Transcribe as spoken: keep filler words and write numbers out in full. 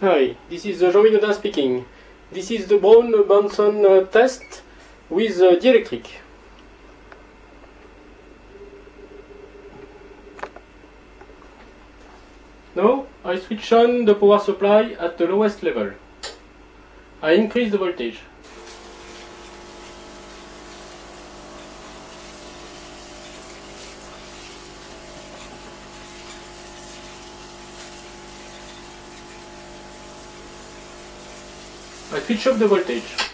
Hi, this is Jean-Louis Gaudin speaking. This is the Brown-Benson uh, test with uh, dielectric. Now I switch on the power supply at the lowest level. I increase the voltage. I switch up the voltage.